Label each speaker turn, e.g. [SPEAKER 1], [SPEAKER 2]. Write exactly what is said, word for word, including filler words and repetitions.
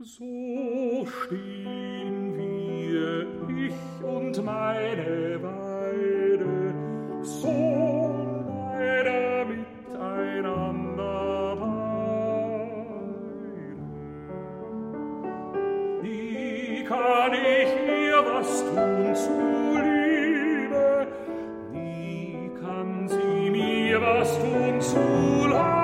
[SPEAKER 1] So stehen wir, ich und meine Weide, so leider miteinander beide. Nie kann ich ihr was tun zuliebe, nie kann sie mir was tun zu leide.